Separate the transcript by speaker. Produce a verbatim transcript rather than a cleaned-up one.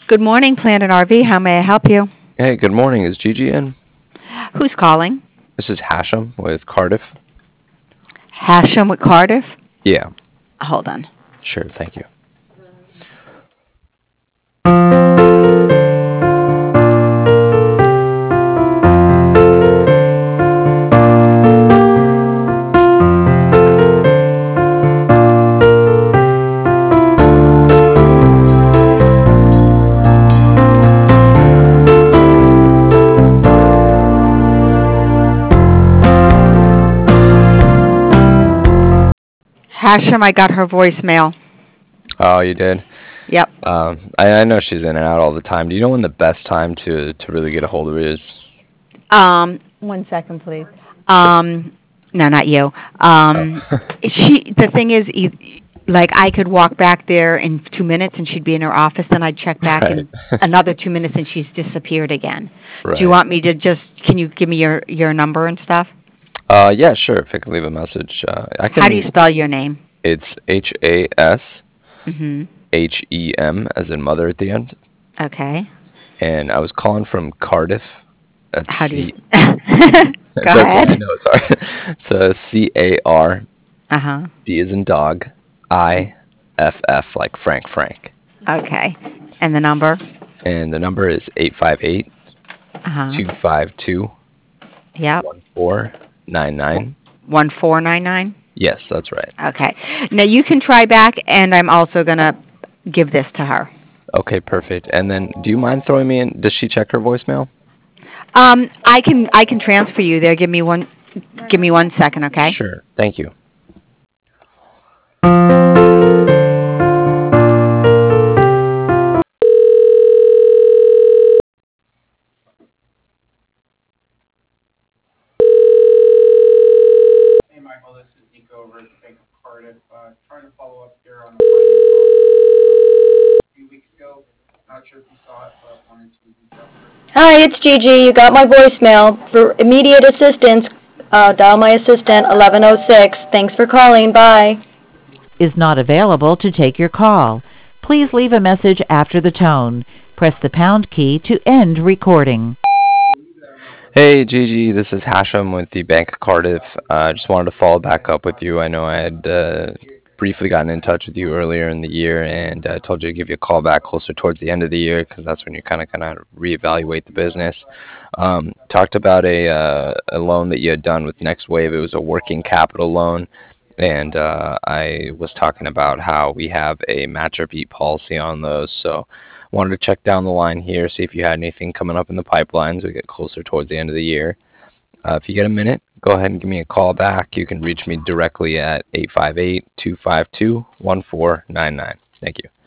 Speaker 1: Good morning, Planet R V. How may I help you?
Speaker 2: Hey, good morning. Is Gigi in?
Speaker 1: Who's calling?
Speaker 2: This is Hashem with Cardiff.
Speaker 1: Hashem with Cardiff?
Speaker 2: Yeah,
Speaker 1: Hold on.
Speaker 2: sure. Thank you.
Speaker 1: Hashem, I got her voicemail.
Speaker 2: Oh, you did?
Speaker 1: Yep.
Speaker 2: Um, I, I know she's in and out all the time. Do you know when the best time to, to really get a hold of her is?
Speaker 1: Um, one second, please. Um, no, not you. Um,
Speaker 2: Oh.
Speaker 1: she. The thing is, e- like, I could walk back there in two minutes and she'd be in her office, and I'd check back
Speaker 2: Right.
Speaker 1: in another two minutes and she's disappeared again.
Speaker 2: Right.
Speaker 1: Do you want me to just? Can you give me your your number and stuff?
Speaker 2: Uh, yeah, sure. If I can leave a message, uh, I can.
Speaker 1: How do you spell your name?
Speaker 2: It's H A S
Speaker 1: Mhm.
Speaker 2: H E M as in mother at the end.
Speaker 1: Okay.
Speaker 2: And I was calling from Cardiff. That's
Speaker 1: How do you?
Speaker 2: C.
Speaker 1: Go
Speaker 2: That's
Speaker 1: ahead.
Speaker 2: I know. Sorry. So C A R
Speaker 1: Uh huh.
Speaker 2: D as in dog. I F F like Frank Frank.
Speaker 1: Okay. And the number?
Speaker 2: And the number is eight five eight
Speaker 1: Uh huh.
Speaker 2: two five two
Speaker 1: Yep.
Speaker 2: one four nine nine.
Speaker 1: One four nine nine.
Speaker 2: Yes, that's right.
Speaker 1: Okay. Now you can try back, and I'm also gonna give this to her.
Speaker 2: Okay, perfect. And then, do you mind throwing me in? Does she check her voicemail?
Speaker 1: Um, I can I can transfer you there. Give me one. Give me one second, okay?
Speaker 2: Sure. Thank you.
Speaker 3: Hey, Michael, this is Nico over at the Bank of Cardiff. Uh, trying to follow up here on the funding call a few weeks ago. Not sure if you saw it, but wanted to reach out first.
Speaker 4: Hi, it's Gigi. You got my voicemail. For immediate assistance, uh, dial my assistant, eleven oh six. Thanks for calling. Bye.
Speaker 5: Is not available to take your call. Please leave a message after the tone. Press the pound key to end recording.
Speaker 2: Hey, Gigi, this is Hashem with the Bank of Cardiff. I uh, just wanted to follow back up with you. I know I had uh, briefly gotten in touch with you earlier in the year, and I uh, told you to give you a call back closer towards the end of the year because that's when you kind of kind of reevaluate the business. Um, talked about a uh, a loan that you had done with Next Wave. It was a working capital loan, and uh, I was talking about how we have a match or beat policy on those. So wanted to check down the line here, see if you had anything coming up in the pipeline as we get closer towards the end of the year. Uh, if you get a minute, go ahead and give me a call back. You can reach me directly at eight five eight two five two one four nine nine. Thank you.